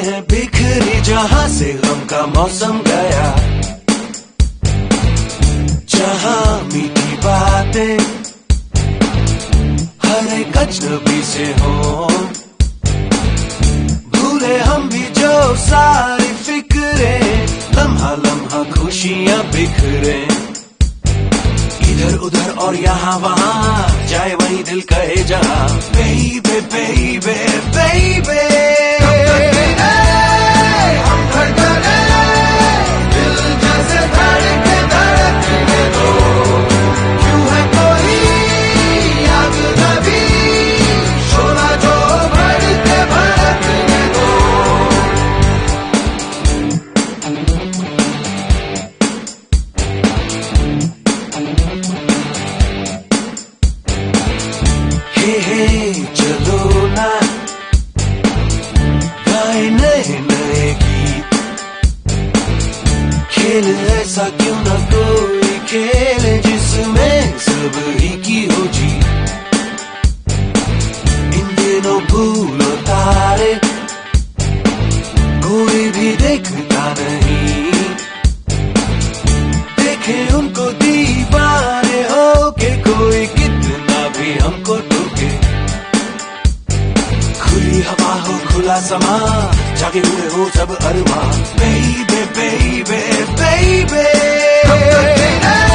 हैं बिखरी जहां से गम का मौसम गया, जहां मीठी बातें हर एक अजनबी से हो, भूले हम भी जो सारी फिक्रे, लम्हा लम्हा खुशियां बिखरे, इधर उधर और यहाँ वहाँ जाए वहीं दिल कहे जहाँ, बेबे बेबे बेबे हम धड़कने दिल जैसे धड़के धड़कने दो, क्यों है कोई याद नबी शोला जो भड़के भड़कने दो। हे चलो ना गाए नए नए गीत, खेल ऐसा क्यों ना कोई खेल जिसमें सब ही की हो जीत, इन दिनों भूलो तारे कोई भी देखता नहीं, देखे उनको दीवाने हो के कोई कितना भी हमको टोके, खुली हवा हो खुला समा जागे हुए हो सब अरमान, बेबे बेबे बेबे